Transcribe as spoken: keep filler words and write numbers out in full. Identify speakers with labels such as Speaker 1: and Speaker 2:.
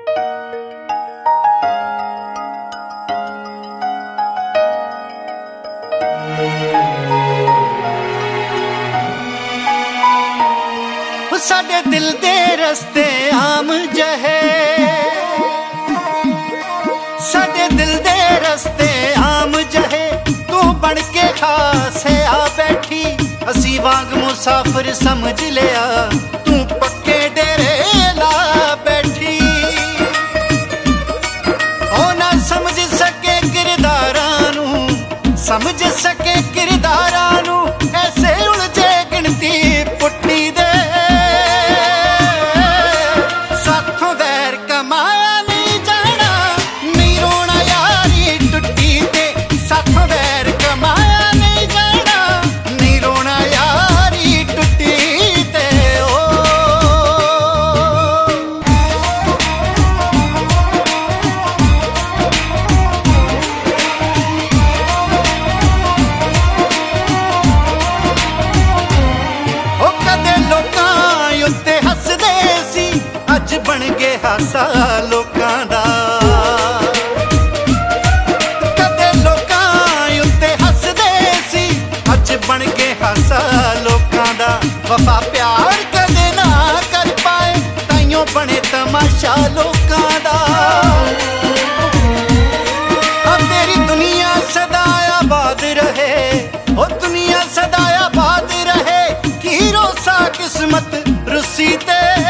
Speaker 1: साडे दिल दे रस्ते आम जहे, साडे दिल दे रस्ते आम जहे, तू बन के खास है आ बैठी। असी वांग मुसाफिर समझ लिया, तू पक्के डेरे ला बैठी। ओ ना समझ सके किरदारां नू, समझ सके किरदारां नू, ऐसे उलझे गिनती पुट्ठी दे। बन गए हासा लोकां दा, कदे लोकां उत्ते हसदे सी, अज बन गए हासा लोकां दा। वफा प्यार कदे ना कर पाए, ताइयों बने तमाशा लोकां दा। अब तेरी दुनिया सदा आबाद रहे, ओ दुनिया सदा आबाद रहे। की रोसा किस्मत रुसी ते